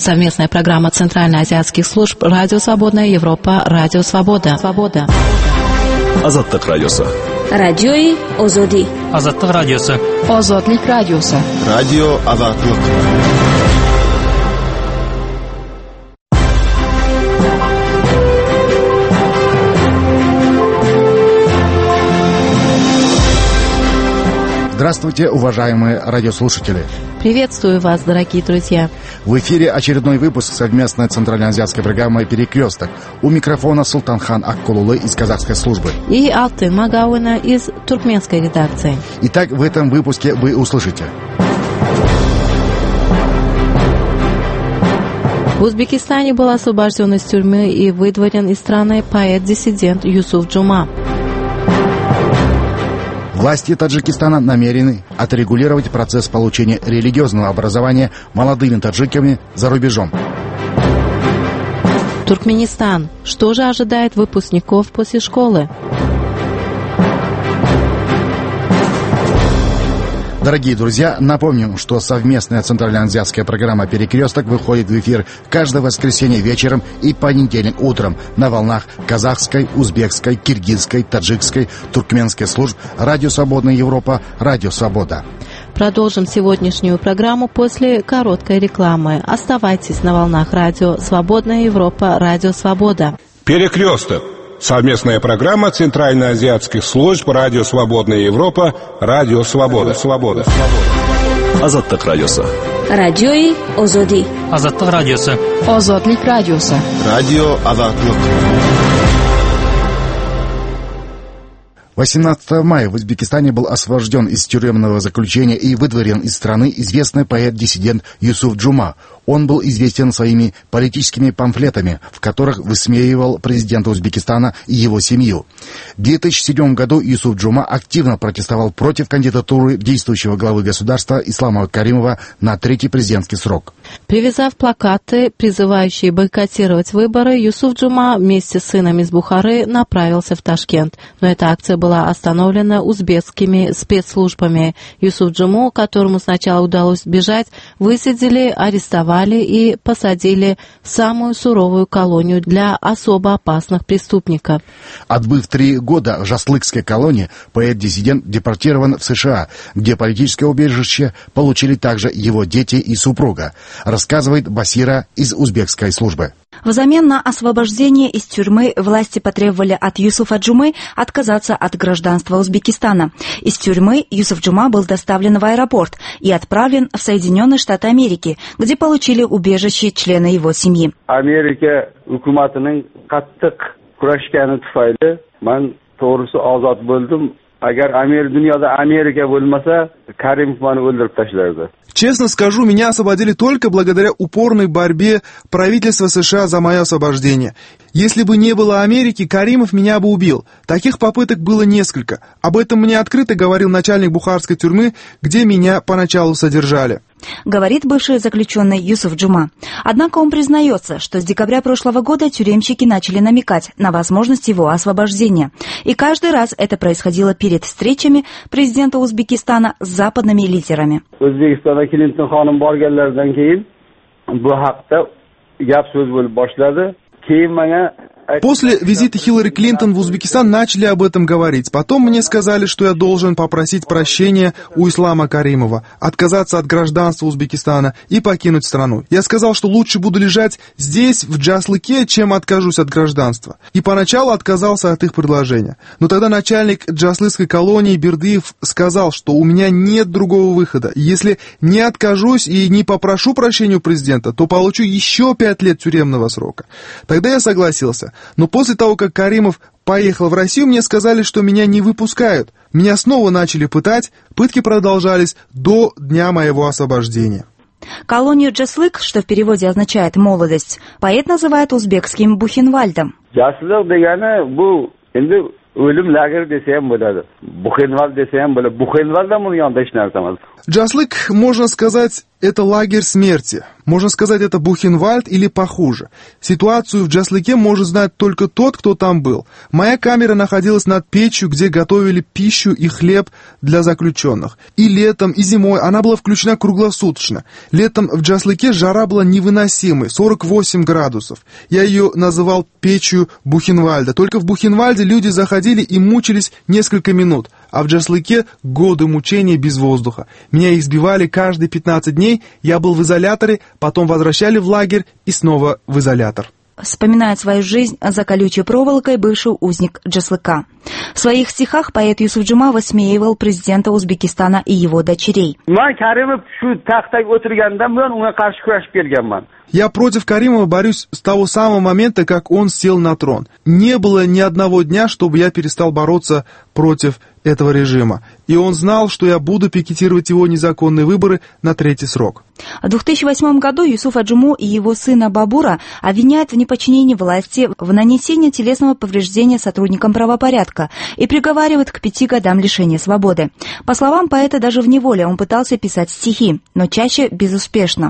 Совместная программа Центральноазиатских служб «Радио Свободная Европа», «Радио Свобода». Азаттык радиосы. Радиои Озоди. Азаттык радиосы. Озодлик радиосы. Радио Азаттык. Здравствуйте, уважаемые радиослушатели. Приветствую вас, дорогие друзья. В эфире очередной выпуск совместной центральноазиатской программы «Перекресток». У микрофона Султанхан Аккулулы из казахской службы. И Алтын Магауина из туркменской редакции. Итак, в этом выпуске вы услышите. В Узбекистане был освобожден из тюрьмы и выдворен из страны поэт-диссидент Юсуф Джума. Власти Таджикистана намерены отрегулировать процесс получения религиозного образования молодыми таджиками за рубежом. Туркменистан. Что же ожидает выпускников после школы? Дорогие друзья, напомню, что совместная центральноазиатская программа «Перекресток» выходит в эфир каждое воскресенье вечером и понедельник утром на волнах казахской, узбекской, киргизской, таджикской, туркменской служб «Радио Свободная Европа», «Радио Свобода». Продолжим сегодняшнюю программу после короткой рекламы. Оставайтесь на волнах «Радио Свободная Европа», «Радио Свобода». «Перекресток». Совместная программа Центральноазиатских служб «Радио Свободная Европа», «Радио Свобода». Азаттык радиосы. Радиои Озоди. Азаттык радиосы. Озодлик радиосы. Радио Азаттык. 18 мая в Узбекистане был освобожден из тюремного заключения и выдворен из страны известный поэт-диссидент Юсуф Джума. Он был известен своими политическими памфлетами, в которых высмеивал президента Узбекистана и его семью. В 2007 году Юсуф Джума активно протестовал против кандидатуры действующего главы государства Ислама Каримова на третий президентский срок. Привязав плакаты, призывающие бойкотировать выборы, Юсуф Джума вместе с сыном из Бухары направился в Ташкент. Но эта акция была остановлена узбекскими спецслужбами. Юсуф Джуму, которому сначала удалось сбежать, высадили, арестовали и посадили в самую суровую колонию для особо опасных преступников. Отбыв 3 года в Жаслыкской колонии, поэт-диссидент депортирован в США, где политическое убежище получили также его дети и супруга, рассказывает Басира из узбекской службы. Взамен на освобождение из тюрьмы власти потребовали от Юсуфа Джумы отказаться от гражданства Узбекистана. Из тюрьмы Юсуф Джума был доставлен в аэропорт и отправлен в Соединенные Штаты Америки, где получили убежище члены его семьи. Америка hukumatining qattiq kurashgani tufayli men to'g'risi ozod bo'ldim. Agar dunyoda Amerika bo'lmasa, Karimov meni o'ldirib tashlardi. Честно скажу, меня освободили только благодаря упорной борьбе правительства США за мое освобождение. Если бы не было Америки, Каримов меня бы убил. Таких попыток было несколько. Об этом мне открыто говорил начальник бухарской тюрьмы, где меня поначалу содержали. Говорит бывший заключенный Юсуф Джума. Однако он признается, что с декабря прошлого года тюремщики начали намекать на возможность его освобождения. И каждый раз это происходило перед встречами президента Узбекистана с западными лидерами. O'zbekistonda Clinton xonim borganlaridan keyin bu haqda gap so'z bo'lib boshladi. Keyin menga После визита Хиллари Клинтон в Узбекистан начали об этом говорить. Потом мне сказали, что я должен попросить прощения у Ислама Каримова, отказаться от гражданства Узбекистана и покинуть страну. Я сказал, что лучше буду лежать здесь, в Жаслыке, чем откажусь от гражданства. И поначалу отказался от их предложения. Но тогда начальник Жаслыкской колонии Бердыев сказал, что у меня нет другого выхода. Если не откажусь и не попрошу прощения у президента, то получу еще 5 лет тюремного срока. Тогда я согласился. Но после того, как Каримов поехал в Россию, мне сказали, что меня не выпускают. Меня снова начали пытать, пытки продолжались до дня моего освобождения. Колонию Жаслык, что в переводе означает «молодость», поэт называет узбекским Бухенвальдом. O'lim lager desa ham bo'ladi. Buxenvald desa ham bo'ladi. Buxenvalddan buni yonida hech narsa emas. Жаслык, можно сказать, Это лагерь смерти. Можно сказать, это Бухенвальд или похуже. Ситуацию в Джаслыке может знать только тот, кто там был. Моя камера находилась над печью, где готовили пищу и хлеб для заключенных. И летом, и зимой она была включена круглосуточно. Летом в Джаслыке жара была невыносимой, 48 градусов. Я ее называл печью Бухенвальда. Только в Бухенвальде люди заходили и мучились несколько минут, а в Джаслыке годы мучений без воздуха. Меня избивали каждые 15 дней, я был в изоляторе, потом возвращали в лагерь и снова в изолятор. Вспоминает свою жизнь за колючей проволокой бывший узник Джаслыка. В своих стихах поэт Юсуф Джума высмеивал президента Узбекистана и его дочерей. Я против Каримова борюсь с того самого момента, как он сел на трон. Не было ни одного дня, чтобы я перестал бороться против этого режима. И он знал, что я буду пикетировать его незаконные выборы на 3-й срок. В 2008 году Юсуфа Джуму и его сына Бабура обвиняют в неподчинении власти, в нанесении телесного повреждения сотрудникам правопорядка и приговаривают к 5 годам лишения свободы. По словам поэта, даже в неволе он пытался писать стихи, но чаще безуспешно.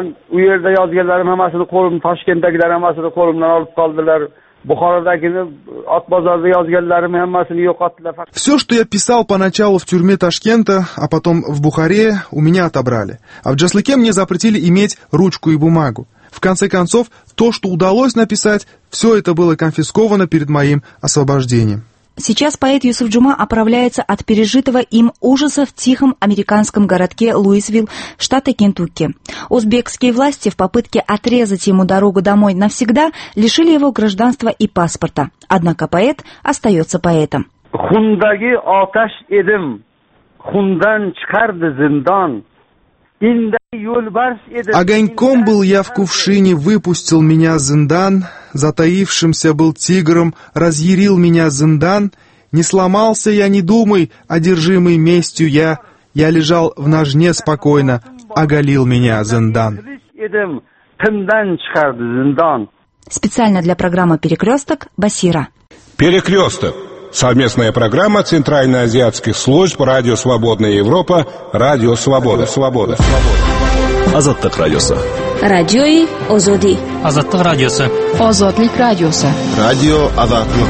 Все, что я писал поначалу в тюрьме Ташкента, а потом в Бухаре, у меня отобрали. А в Джаслыке мне запретили иметь ручку и бумагу. В конце концов, то, что удалось написать, все это было конфисковано перед моим освобождением. Сейчас поэт Юсуф Джума оправляется от пережитого им ужаса в тихом американском городке Луисвилл, штата Кентукки. Узбекские власти в попытке отрезать ему дорогу домой навсегда лишили его гражданства и паспорта. Однако поэт остается поэтом. Огоньком был я в кувшине, выпустил меня зиндан, затаившимся был тигром, разъярил меня зиндан. Не сломался я, не думай, одержимый местью я лежал в ножне спокойно, оголил меня зиндан. Специально для программы «Перекресток» Басира. «Перекресток». Совместная программа Центральноазиатских служб «Радио Свободная Европа», «Радио Свобода». Азаттык радиосы. Радиои Озоди. Азаттык радиосы. Озодлик радиосы. Радио Азаттык.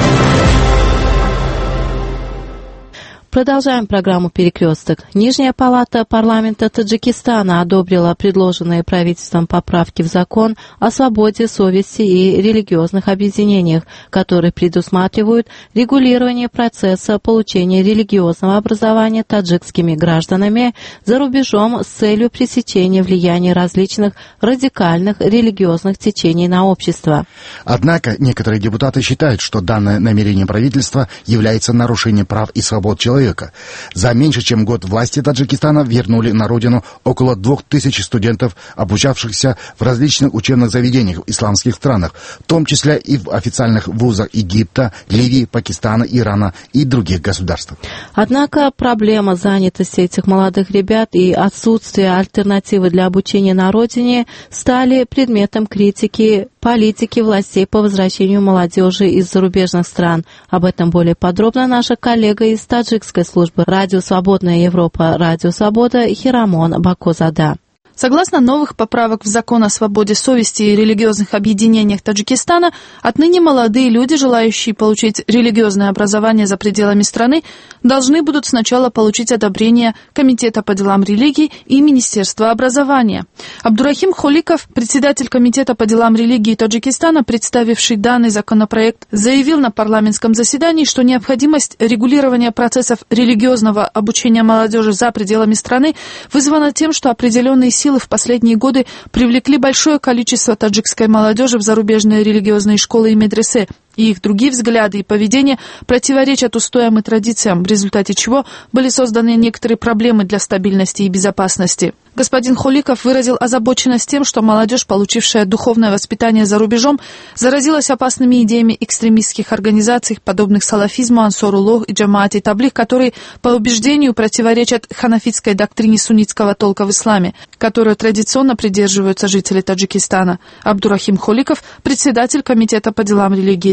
Продолжаем программу «Перекресток». Нижняя палата парламента Таджикистана одобрила предложенные правительством поправки в закон о свободе совести и религиозных объединениях, которые предусматривают регулирование процесса получения религиозного образования таджикскими гражданами за рубежом с целью пресечения влияния различных радикальных религиозных течений на общество. Однако некоторые депутаты считают, что данное намерение правительства является нарушением прав и свобод человека. За меньше чем год власти Таджикистана вернули на родину около 2000 студентов, обучавшихся в различных учебных заведениях в исламских странах, в том числе и в официальных вузах Египта, Ливии, Пакистана, Ирана и других государств. Однако проблема занятости этих молодых ребят и отсутствие альтернативы для обучения на родине стали предметом критики политики властей по возвращению молодежи из зарубежных стран. Об этом более подробно наша коллега из таджикской службы «Радио Свободная Европа», «Радио Свобода» Хирамон Бакозада. Согласно новых поправок в закон о свободе совести и религиозных объединениях Таджикистана, отныне молодые люди, желающие получить религиозное образование за пределами страны, должны будут сначала получить одобрение Комитета по делам религий и Министерства образования. Абдурахим Холиков, председатель Комитета по делам религии Таджикистана, представивший данный законопроект, заявил на парламентском заседании, что необходимость регулирования процессов религиозного обучения молодежи за пределами страны вызвана тем, что определенные силы в последние годы привлекли большое количество таджикской молодежи в зарубежные религиозные школы и медресе, и их другие взгляды и поведение противоречат устоям и традициям, в результате чего были созданы некоторые проблемы для стабильности и безопасности. Господин Холиков выразил озабоченность тем, что молодежь, получившая духовное воспитание за рубежом, заразилась опасными идеями экстремистских организаций, подобных салафизму, Ансоруллох и Джамаати Таблих, которые, по убеждению, противоречат ханафитской доктрине суннитского толка в исламе, которую традиционно придерживаются жители Таджикистана. Абдурахим Холиков, председатель Комитета по делам религии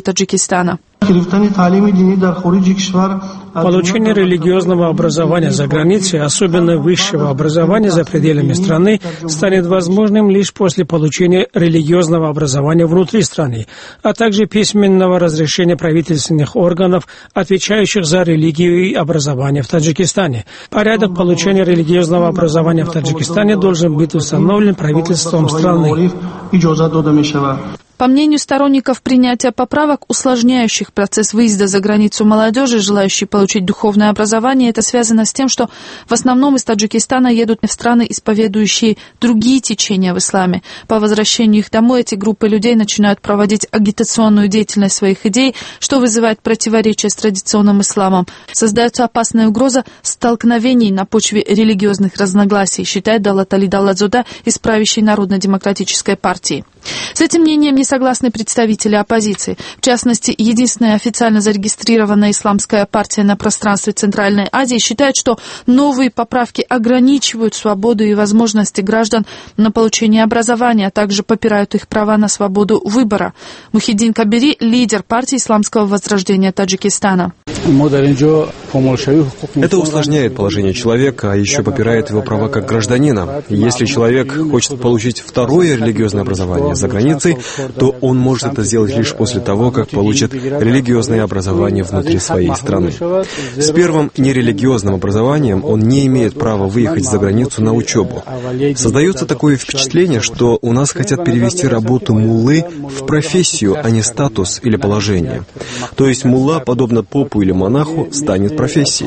Таджикистана. Получение религиозного образования за границей, особенно высшего образования за пределами страны, станет возможным лишь после получения религиозного образования внутри страны, а также письменного разрешения правительственных органов, отвечающих за религию и образование в Таджикистане. Порядок получения религиозного образования в Таджикистане должен быть установлен правительством страны. По мнению сторонников принятия поправок, усложняющих процесс выезда за границу молодежи, желающей получить духовное образование, это связано с тем, что в основном из Таджикистана едут в страны, исповедующие другие течения в исламе. По возвращению их домой эти группы людей начинают проводить агитационную деятельность своих идей, что вызывает противоречия с традиционным исламом. Создается опасная угроза столкновений на почве религиозных разногласий, считает Даллат Али Даллатзода из правящей Народно-демократической партии. С этим мнением не согласны представители оппозиции. В частности, единственная официально зарегистрированная исламская партия на пространстве Центральной Азии считает, что новые поправки ограничивают свободу и возможности граждан на получение образования, а также попирают их права на свободу выбора. Мухиддин Кабири – лидер партии исламского возрождения Таджикистана. Это усложняет положение человека, а еще попирает его права как гражданина. Если человек хочет получить второе религиозное образование за границей, то он может это сделать лишь после того, как получит религиозное образование внутри своей страны. С первым нерелигиозным образованием он не имеет права выехать за границу на учебу. Создается такое впечатление, что у нас хотят перевести работу муллы в профессию, а не статус или положение. То есть мулла, подобно попу или монаху, станет профессией.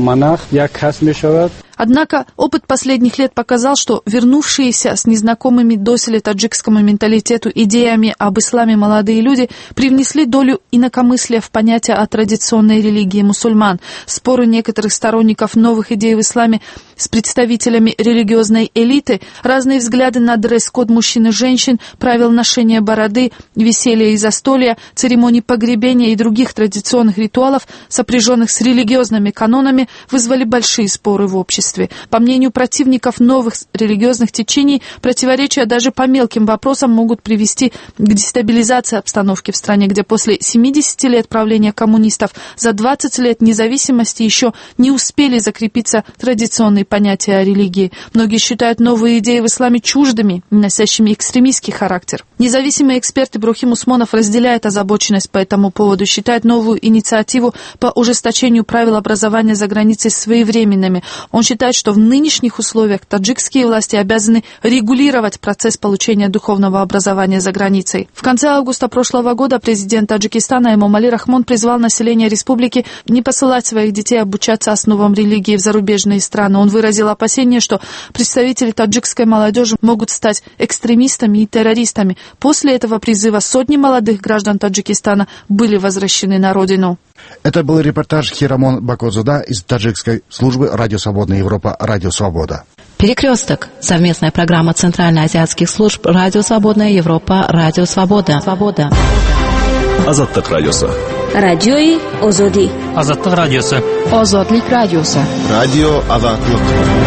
Однако опыт последних лет показал, что вернувшиеся с незнакомыми доселе таджикскому менталитету идеями об исламе молодые люди привнесли долю инакомыслия в понятие о традиционной религии мусульман. Споры некоторых сторонников новых идей в исламе с представителями религиозной элиты, разные взгляды на дресс-код мужчин и женщин, правил ношения бороды, веселья и застолья, церемоний погребения и других традиционных ритуалов, сопряженных с религиозными канонами, вызвали большие споры в обществе. По мнению противников новых религиозных течений, противоречия даже по мелким вопросам могут привести к дестабилизации обстановки в стране, где после 70 лет правления коммунистов за 20 лет независимости еще не успели закрепиться традиционные понятия о религии. Многие считают новые идеи в исламе чуждыми, носящими экстремистский характер. Независимый эксперт Иброхим Усмонов разделяет озабоченность по этому поводу, считает новую инициативу по ужесточению правил образования за границей своевременными. Он считает, что в нынешних условиях таджикские власти обязаны регулировать процесс получения духовного образования за границей. В конце августа прошлого года президент Таджикистана Эмомали Рахмон призвал население республики не посылать своих детей обучаться основам религии в зарубежные страны. Он выразил опасение, что представители таджикской молодежи могут стать экстремистами и террористами. После этого призыва сотни молодых граждан Таджикистана были возвращены на родину. Это был репортаж Хирамон Бакозуда из таджикской службы «Радио Свободная Европа», «Радио Свобода». «Перекресток» — совместная программа Центральноазиатских служб «Радио Свободная Европа», «Радио Свобода». Азаттык радиосы. Радиои Озоди. Азаттык радиосы. Озодлик радиосы. Радио Азаттык.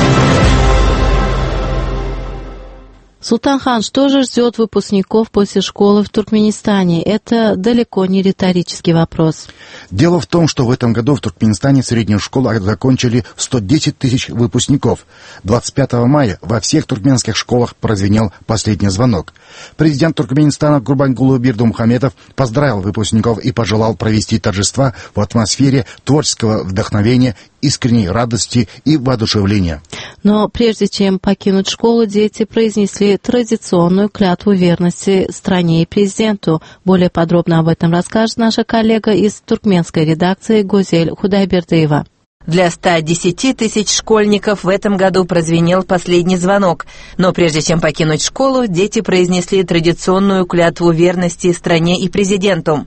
Султанхан, что же ждет выпускников после школы в Туркменистане? Это далеко не риторический вопрос. Дело в том, что в этом году в Туркменистане среднюю школу закончили 110 тысяч выпускников. 25 мая во всех туркменских школах прозвенел последний звонок. Президент Туркменистана Гурбангулы Бердымухамедов поздравил выпускников и пожелал провести торжества в атмосфере творческого вдохновения, искренней радости и воодушевления. Но прежде чем покинуть школу, дети произнесли традиционную клятву верности стране и президенту. Более подробно об этом расскажет наша коллега из туркменской редакции Гузель Худайбердиева. Для 110 тысяч школьников в этом году прозвенел последний звонок. Но прежде чем покинуть школу, дети произнесли традиционную клятву верности стране и президенту.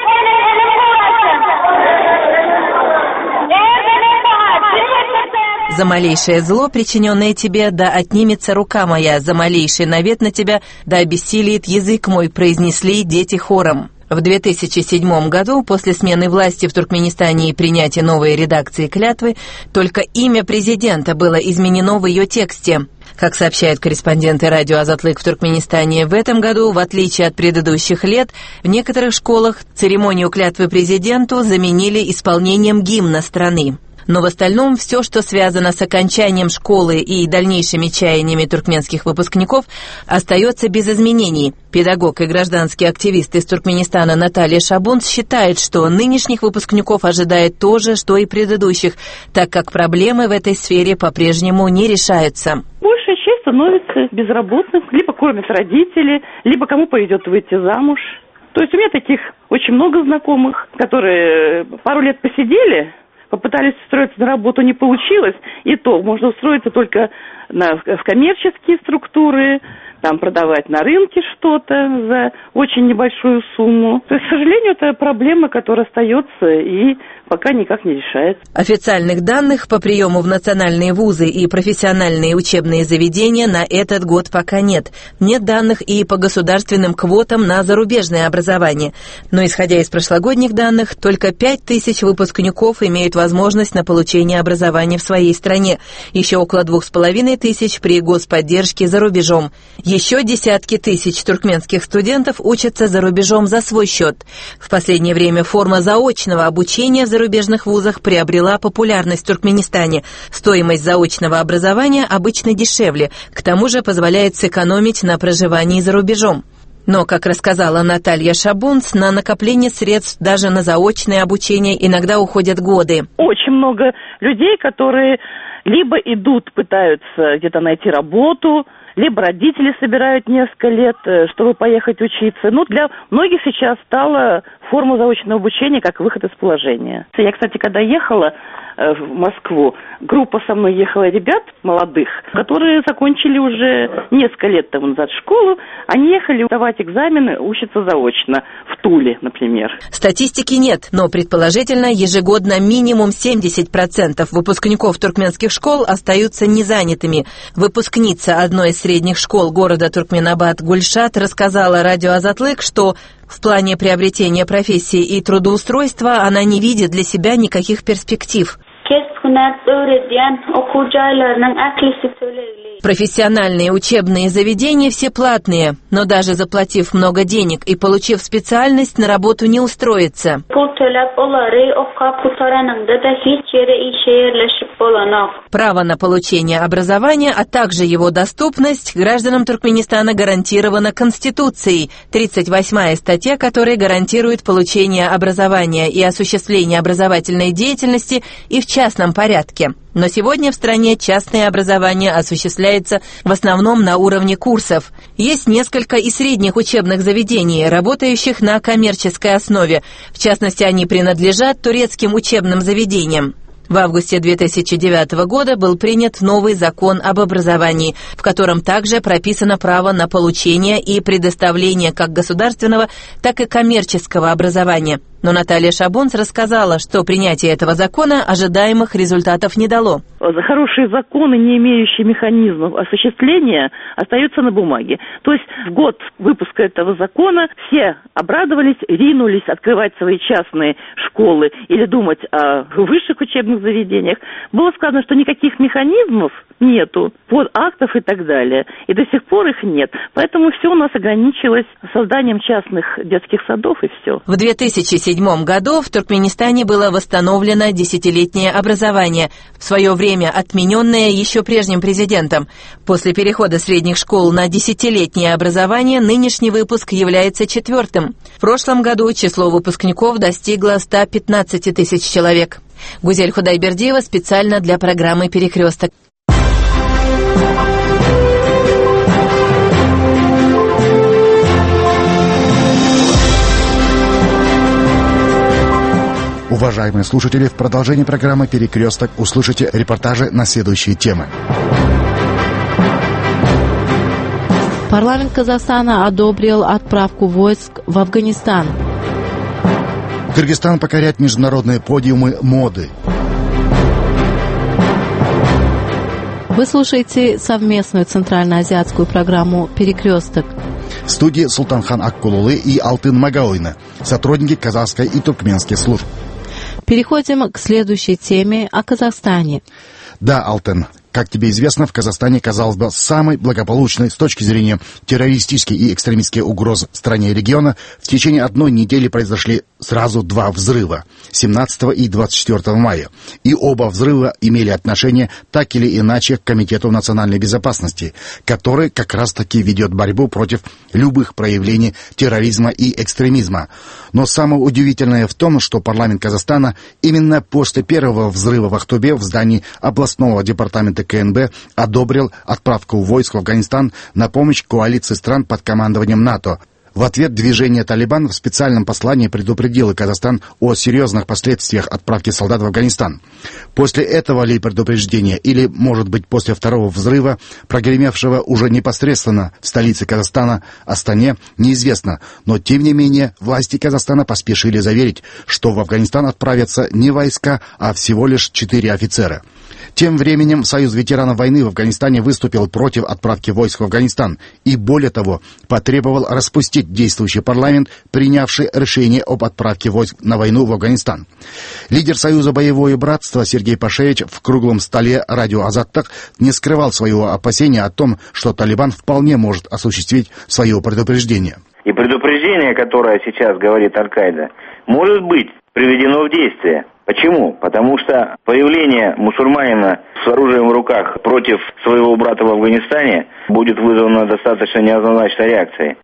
«За малейшее зло, причиненное тебе, да отнимется рука моя, за малейший навет на тебя, да обессилит язык мой», произнесли дети хором. В 2007 году, после смены власти в Туркменистане и принятия новой редакции клятвы, только имя президента было изменено в ее тексте. Как сообщают корреспонденты радио «Азатлык» в Туркменистане, в этом году, в отличие от предыдущих лет, в некоторых школах церемонию клятвы президенту заменили исполнением гимна страны. Но в остальном все, что связано с окончанием школы и дальнейшими чаяниями туркменских выпускников, остается без изменений. Педагог и гражданский активист из Туркменистана Наталья Шабунц считает, что нынешних выпускников ожидает то же, что и предыдущих, так как проблемы в этой сфере по-прежнему не решаются. Большая часть становится безработным, либо кормят родители, либо кому повезет выйти замуж. То есть у меня таких очень много знакомых, которые пару лет посидели, попытались устроиться на работу, не получилось, и то можно устроиться только в коммерческие структуры, там продавать на рынке что-то за очень небольшую сумму. То есть, к сожалению, это проблема, которая остается и пока никак не решается. Официальных данных по приему в национальные вузы и профессиональные учебные заведения на этот год пока нет. Нет данных и по государственным квотам на зарубежное образование. Но, исходя из прошлогодних данных, только 5000 выпускников имеют возможность на получение образования в своей стране. Еще около 2500 при господдержке за рубежом. Еще десятки тысяч туркменских студентов учатся за рубежом за свой счет. В последнее время форма заочного обучения в зарубежных вузах приобрела популярность в Туркменистане. Стоимость заочного образования обычно дешевле, к тому же позволяет сэкономить на проживании за рубежом. Но, как рассказала Наталья Шабунц, на накопление средств даже на заочное обучение иногда уходят годы. Очень много людей, которые либо идут, пытаются где-то найти работу, либо родители собирают несколько лет, чтобы поехать учиться. Ну, для многих сейчас стала форма заочного обучения как выход из положения. Я, кстати, когда ехала в Москву, группа со мной ехала ребят молодых, которые закончили уже несколько лет тому назад школу. Они ехали сдавать экзамены, учиться заочно в Туле, например. Статистики нет, но предположительно ежегодно минимум 70% выпускников туркменских школ остаются незанятыми. Выпускница одной из средних школ города Туркменабад Гульшат рассказала радио «Азатлык», что в плане приобретения профессии и трудоустройства она не видит для себя никаких перспектив. Профессиональные учебные заведения все платные, но даже заплатив много денег и получив специальность, на работу не устроиться. Право на получение образования, а также его доступность гражданам Туркменистана гарантировано Конституцией, 38-я статья которой гарантирует получение образования и осуществление образовательной деятельности и в частном порядке. Но сегодня в стране частное образование осуществляется в основном на уровне курсов. Есть несколько и средних учебных заведений, работающих на коммерческой основе. В частности, они принадлежат турецким учебным заведениям. В августе 2009 года был принят новый закон об образовании, в котором также прописано право на получение и предоставление как государственного, так и коммерческого образования. Но Наталья Шабунц рассказала, что принятие этого закона ожидаемых результатов не дало. Хорошие законы, не имеющие механизмов осуществления, остаются на бумаге. То есть в год выпуска этого закона все обрадовались, ринулись открывать свои частные школы или думать о высших учебных заведениях. Было сказано, что никаких механизмов нету, актов и так далее. И до сих пор их нет. Поэтому все у нас ограничилось созданием частных детских садов и все. В 2007 году в Туркменистане было восстановлено десятилетнее образование, в свое время отмененное еще прежним президентом. После перехода средних школ на десятилетнее образование нынешний выпуск является 4-м. В прошлом году число выпускников достигло 115 тысяч человек. Гузель Худайбердиева специально для программы «Перекресток». Уважаемые слушатели, в продолжении программы «Перекресток» услышите репортажи на следующие темы. Парламент Казахстана одобрил отправку войск в Афганистан. Кыргызстан покоряет международные подиумы моды. Вы слушаете совместную центральноазиатскую программу «Перекресток». В студии Султанхан Аккулулы и Алтын Магауина, сотрудники казахской и туркменских служб. Переходим к следующей теме о Казахстане. Да, Алтын. Как тебе известно, в Казахстане, казалось бы, самой благополучной с точки зрения террористических и экстремистских угроз стране и региона, в течение одной недели произошли сразу два взрыва — 17 и 24 мая. И оба взрыва имели отношение так или иначе к Комитету национальной безопасности, который как раз-таки ведет борьбу против любых проявлений терроризма и экстремизма. Но самое удивительное в том, что парламент Казахстана именно после первого взрыва в Ахтубе в здании областного департамента КНБ одобрил отправку войск в Афганистан на помощь коалиции стран под командованием НАТО. В ответ движение «Талибан» в специальном послании предупредило Казахстан о серьезных последствиях отправки солдат в Афганистан. После этого ли предупреждения, или, может быть, после второго взрыва, прогремевшего уже непосредственно в столице Казахстана, Астане, неизвестно. Но, тем не менее, власти Казахстана поспешили заверить, что в Афганистан отправятся не войска, а всего лишь 4 офицера. Тем временем Союз ветеранов войны в Афганистане выступил против отправки войск в Афганистан и, более того, потребовал распустить действующий парламент, принявший решение об отправке войск на войну в Афганистан. Лидер Союза «Боевое братство» Сергей Пашевич в круглом столе радио «Азаттык» не скрывал своего опасения о том, что Талибан вполне может осуществить свое предупреждение. И предупреждение, которое сейчас говорит Аль-Каида, может быть приведено в действие. Почему? Потому что появление мусульманина с оружием в руках против своего брата в Афганистане будет вызвано достаточно неоднозначной реакцией.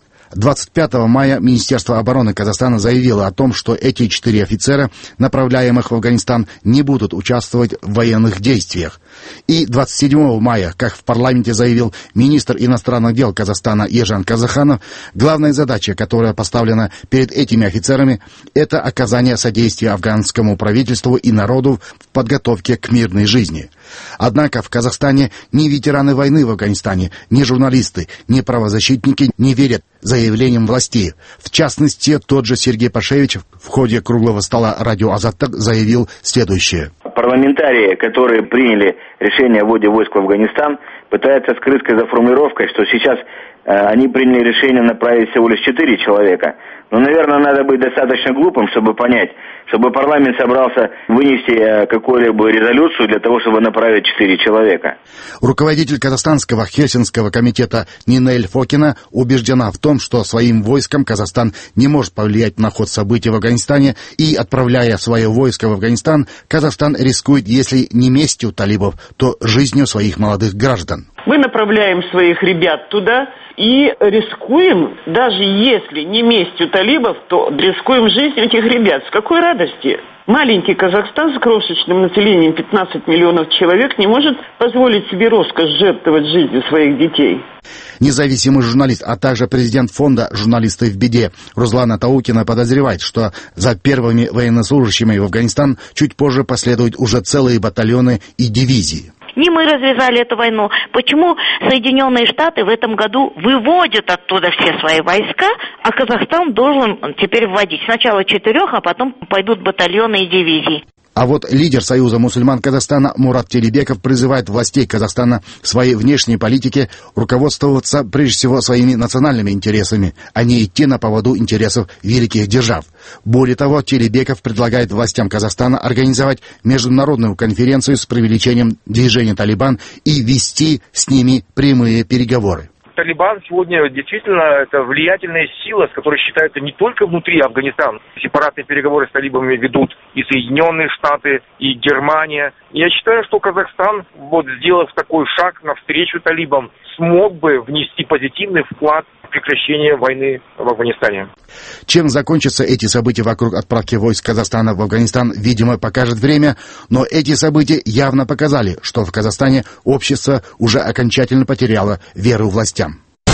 25 мая Министерство обороны Казахстана заявило о том, что эти 4 офицера, направляемых в Афганистан, не будут участвовать в военных действиях. И 27 мая, как в парламенте заявил министр иностранных дел Казахстана Ержан Казаханов, главная задача, которая поставлена перед этими офицерами, это оказание содействия афганскому правительству и народу в подготовке к мирной жизни. Однако в Казахстане ни ветераны войны в Афганистане, ни журналисты, ни правозащитники не верят заявлениям властей. В частности, тот же Сергей Пашевич в ходе круглого стола радио «Азаттык» заявил следующее. Парламентарии, которые приняли решение о вводе войск в Афганистан, пытаются скрыться за формулировкой, что сейчас они приняли решение направить всего лишь 4 человека. Но, наверное, надо быть достаточно глупым, чтобы понять, чтобы парламент собрался вынести какую-либо резолюцию для того, чтобы направить 4 человека. Руководитель казахстанского Хельсинского комитета Нинель Фокина убеждена в том, что своим войском Казахстан не может повлиять на ход событий в Афганистане, и, отправляя свое войско в Афганистан, Казахстан рискует, если не местью талибов, то жизнью своих молодых граждан. Мы направляем своих ребят туда и рискуем, даже если не местью талибов, то рискуем жизнью этих ребят. С какой радости? Маленький Казахстан с крошечным населением 15 миллионов человек не может позволить себе роскошь жертвовать жизнью своих детей. Независимый журналист, а также президент фонда «Журналисты в беде» Руслана Таукина подозревает, что за первыми военнослужащими в Афганистан чуть позже последуют уже целые батальоны и дивизии. Не мы развязали эту войну. Почему Соединенные Штаты в этом году выводят оттуда все свои войска, а Казахстан должен теперь вводить сначала 4, а потом пойдут батальоны и дивизии? А вот лидер Союза мусульман Казахстана Мурат Телебеков призывает властей Казахстана в своей внешней политике руководствоваться прежде всего своими национальными интересами, а не идти на поводу интересов великих держав. Более того, Телебеков предлагает властям Казахстана организовать международную конференцию с привлечением движения «Талибан» и вести с ними прямые переговоры. Талибан сегодня действительно это влиятельная сила, с которой считаются не только внутри Афганистана. Сепаратные переговоры с талибами ведут и Соединенные Штаты, и Германия. Я считаю, что Казахстан, сделав такой шаг навстречу талибам, смог бы внести позитивный вклад в прекращение войны в Афганистане. Чем закончатся эти события вокруг отправки войск Казахстана в Афганистан, видимо, покажет время, но эти события явно показали, что в Казахстане общество уже окончательно потеряло веру властям.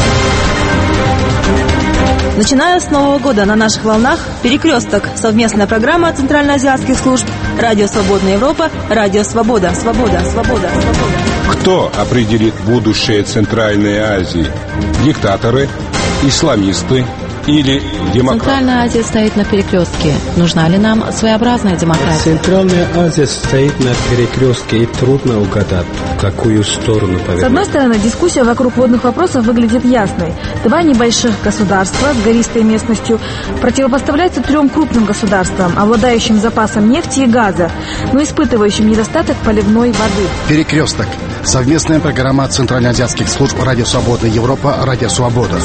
Начиная с Нового года на наших волнах «Перекресток» — совместная программа центральноазиатских служб «Радио Свободная Европа», «Радио Свобода». Свобода, свобода, свобода. Кто определит будущее Центральной Азии? Диктаторы, исламисты или демократ? Центральная Азия стоит на перекрестке. Нужна ли нам своеобразная демократия? Центральная Азия стоит на перекрестке, и трудно угадать, в какую сторону повернуть. С одной стороны, дискуссия вокруг водных вопросов выглядит ясной. Два небольших государства с гористой местностью противопоставляются трем крупным государствам, обладающим запасом нефти и газа, но испытывающим недостаток поливной воды. Перекресток. Совместная программа центральноазиатских служб «Радио Свобода Европа», «Радио Свобода».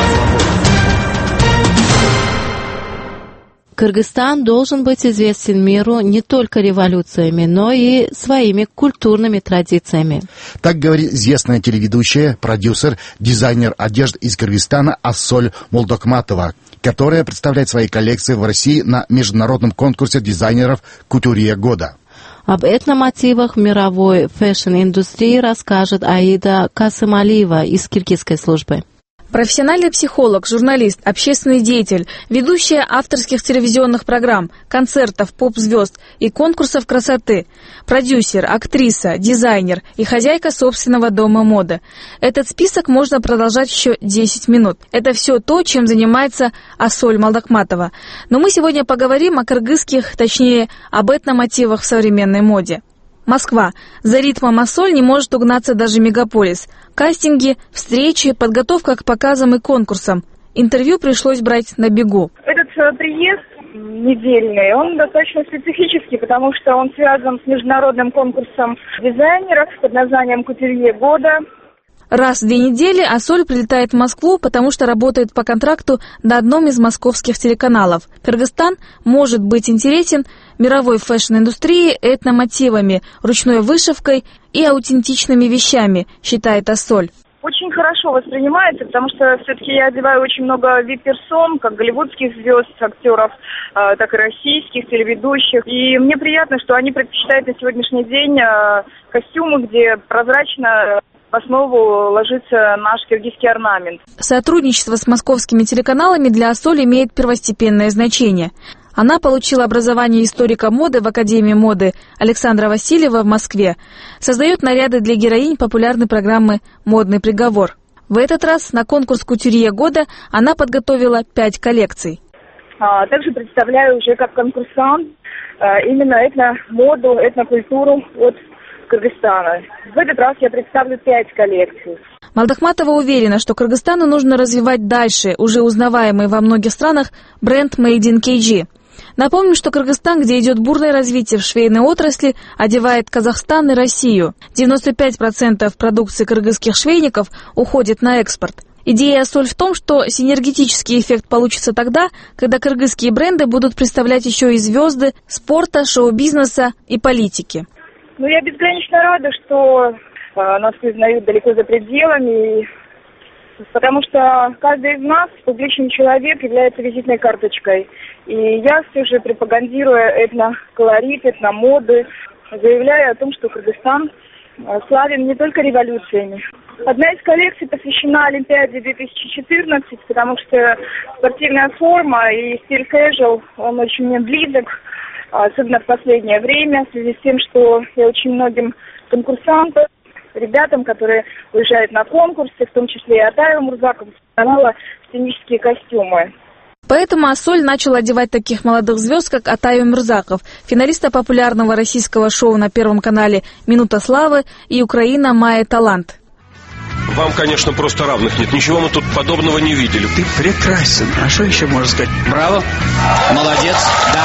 Кыргызстан должен быть известен миру не только революциями, но и своими культурными традициями. Так говорит известная телеведущая, продюсер, дизайнер одежды из Кыргызстана Ассоль Молдокматова, которая представляет свои коллекции в России на международном конкурсе дизайнеров «Кутюрье года». Об этномотивах мировой фэшн-индустрии расскажет Аида Касымалиева из киргизской службы. Профессиональный психолог, журналист, общественный деятель, ведущая авторских телевизионных программ, концертов, поп-звезд и конкурсов красоты, продюсер, актриса, дизайнер и хозяйка собственного дома моды. Этот список можно продолжать еще 10 минут. Это все то, чем занимается Ассоль Молдокматова. Но мы сегодня поговорим о кыргызских, точнее, об этномотивах в современной моде. Москва. За ритмом Ассоль не может угнаться даже мегаполис. Кастинги, встречи, подготовка к показам и конкурсам. Интервью пришлось брать на бегу. Этот приезд недельный, он достаточно специфический, потому что он связан с международным конкурсом дизайнеров под названием «Кутюрье года». Раз в 2 недели Ассоль прилетает в Москву, потому что работает по контракту на одном из московских телеканалов. Кыргызстан может быть интересен мировой фэшн-индустрии этномотивами, ручной вышивкой и аутентичными вещами, считает Ассоль. Очень хорошо воспринимается, потому что все-таки я одеваю очень много вип-персон, как голливудских звезд, актеров, так и российских, телеведущих. И мне приятно, что они предпочитают на сегодняшний день костюмы, где прозрачно в основу ложится наш киргизский орнамент. Сотрудничество с московскими телеканалами для Ассоль имеет первостепенное значение. Она получила образование историка моды в Академии моды Александра Васильева в Москве. Создает наряды для героинь популярной программы «Модный приговор». В этот раз на конкурс «Кутюрье года» она подготовила 5 коллекций. Также представляю уже как конкурсант именно этномоду, этнокультуру от Кыргызстана. В этот раз я представлю 5 коллекций. Молдокматова уверена, что Кыргызстану нужно развивать дальше уже узнаваемый во многих странах бренд Made in KG. Напомним, что Кыргызстан, где идет бурное развитие в швейной отрасли, одевает Казахстан и Россию. 95% продукции кыргызских швейников уходит на экспорт. Идея Ассоль в том, что синергетический эффект получится тогда, когда кыргызские бренды будут представлять еще и звезды спорта, шоу-бизнеса и политики. Я безгранично рада, что нас признают далеко за пределами, потому что каждый из нас, публичный человек, является визитной карточкой. И я все же пропагандирую этноколорит, этномоды, заявляю о том, что Кыргызстан славен не только революциями. Одна из коллекций посвящена Олимпиаде 2014, потому что спортивная форма и стиль casual, он очень мне близок, особенно в последнее время, в связи с тем, что я очень многим конкурсантам, ребятам, которые уезжают на конкурсы, в том числе и Атаю Мурзаков, давала сценические костюмы. Поэтому Ассоль начала одевать таких молодых звезд, как Атаю Мурзаков, финалиста популярного российского шоу на Первом канале «Минута славы» и Украина Майя Талант. Вам, конечно, просто равных нет. Ничего мы тут подобного не видели. Ты прекрасен. А что еще можно сказать? Браво. Молодец. Да.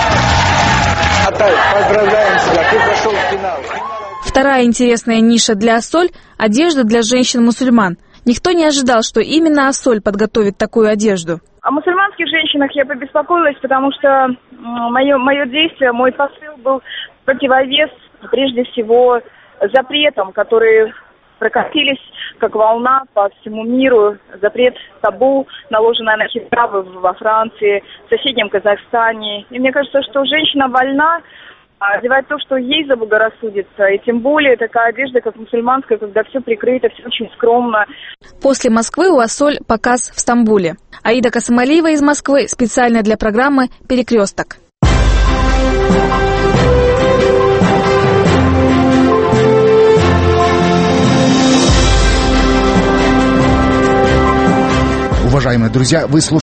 Атай, поздравляем тебя. Ты прошел в финал. Вторая интересная ниша для Ассоль – одежда для женщин-мусульман. Никто не ожидал, что именно Ассоль подготовит такую одежду. О мусульманских женщинах я побеспокоилась, потому что мое действие, мой посыл был противовес, прежде всего, запретам, которые прокатились как волна по всему миру. Запрет табу, наложенный на хиджабы во Франции, в соседнем Казахстане. И мне кажется, что женщина вольна одевать то, что ей заблагорассудится. И тем более такая одежда, как мусульманская, когда все прикрыто, все очень скромно. После Москвы у Ассоль показ в Стамбуле. Аида Касымалиева из Москвы специально для программы «Перекресток». Уважаемые друзья, вы слушаете